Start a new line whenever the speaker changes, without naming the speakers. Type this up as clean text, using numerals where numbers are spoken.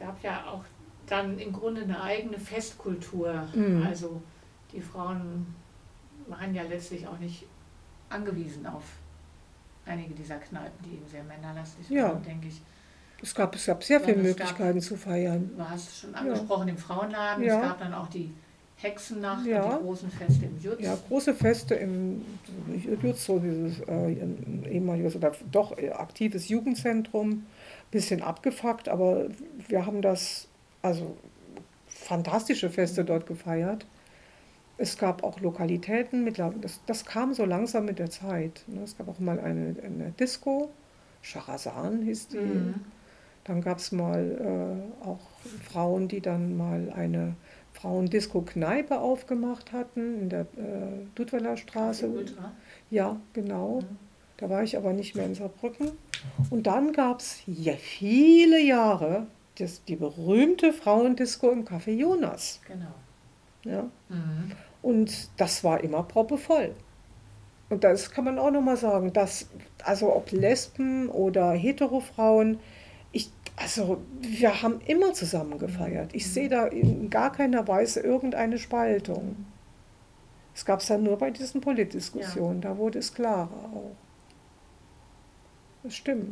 gab ja auch dann im Grunde eine eigene Festkultur. Also die Frauen waren ja letztlich auch nicht angewiesen auf einige dieser Kneipen, die eben sehr männerlastig waren, denke ich.
Es gab sehr viele Möglichkeiten zu feiern.
Du hast schon angesprochen, im Frauenladen.
Ja.
Es gab dann auch die Hexennacht
Ja.
und die großen Feste im Jutz.
Ja, große Feste im Jutz, so dieses ehemaliges oder doch aktives Jugendzentrum, bisschen abgefuckt, aber wir haben fantastische Feste dort gefeiert. Es gab auch Lokalitäten, das kam so langsam mit der Zeit. Es gab auch mal eine Disco, Schahrazan hieß die. Dann gab es mal auch Frauen, die dann mal eine Frauendisco-Kneipe aufgemacht hatten in der Dudweiler Straße.
Ultra.
Ja, genau. Da war ich aber nicht mehr in Saarbrücken. Und dann gab es viele Jahre die berühmte Frauendisco im Café Jonas.
Genau.
Ja. Und das war immer proppevoll. Und das kann man auch nochmal sagen, dass, also ob Lesben oder Heterofrauen, wir haben immer zusammen gefeiert. Ich sehe da in gar keiner Weise irgendeine Spaltung. Es gab es dann nur bei diesen Politdiskussionen, da wurde es klarer auch. Das stimmt.